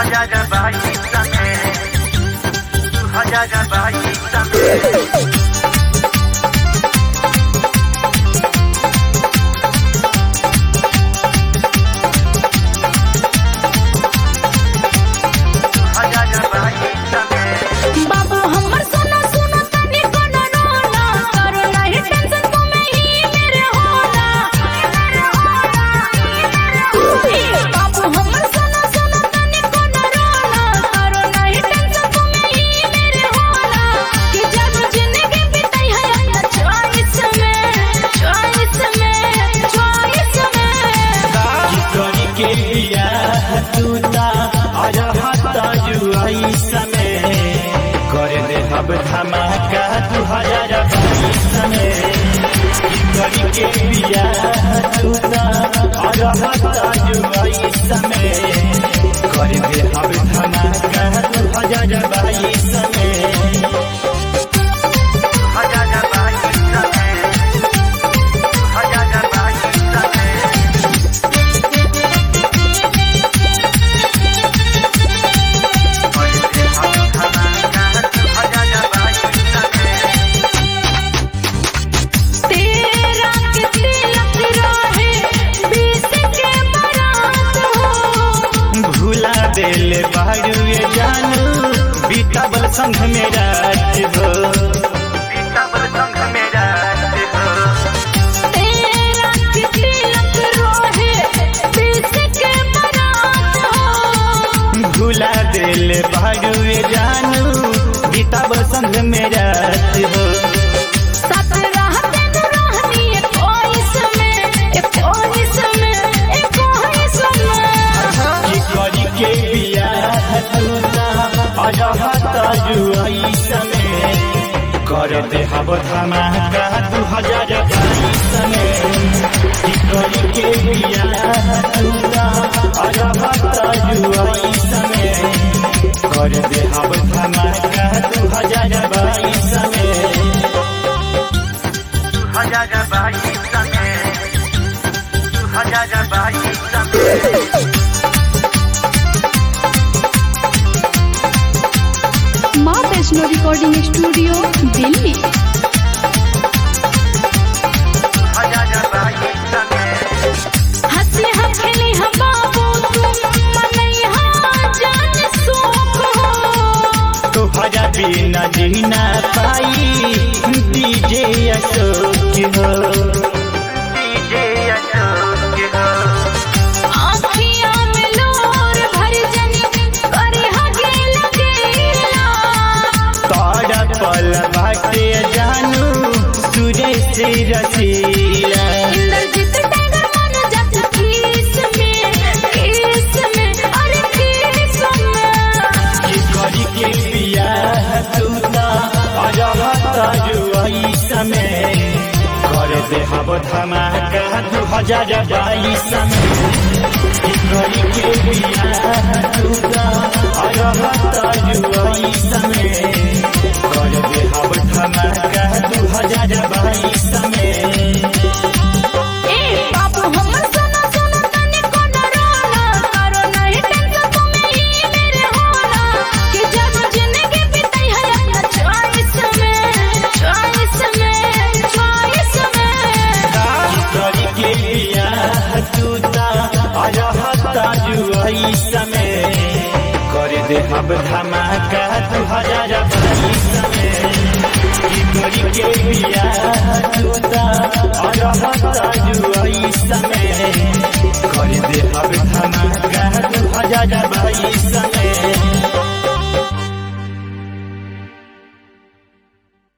धमाका 2022 में करी के बिया तूता अरहता जुआईस में कर दे अब धमाका 2022 में दिल बाड़ुए जानू बीताबल संग में रात हो बीताबल संग में रात हो तेरा तिलक रोहे बीस के बरात हो भूला दिल बाड़ुए जानू बीताबल संग में रात हो जुआईस में कर दे अब धमाका 2022 में करी के बिया तूता अरहता जुआईस में कर दे अब धमाका 2022 में 2022 माँ वैष्णो रिकॉर्डिंग स्टूडियो दिल्ली। हंसी हम खेली हम बाबू तुम मनैया जान सोख हो तोहरा बिना जीना पाई डीजे अशोक हो डीजे अशोक हो आँखियाँ में लोर भर जनी करे हगे लगेला पल बाटे जानू सुरेश रसीला इंद्रजीत टाइगर मन जब किस में अरे किस में करी के बिया तूता अरहता जुआईस में कर दे अब धमाका 2022 में करी के बिया तूता अरहता जुआईस में कर दे अब धमाका 2022 में बाबू हमर सोना सोना तने कोनो रोना करो नहीं टेंशन तुम्हें ही मेरे होना कि जब जिंदगी बीती है अपना चॉइस में करी के बिया तूता अरहता जुआईस में कर दे अब धमाका 2022 में करी के बिया तूता अरहता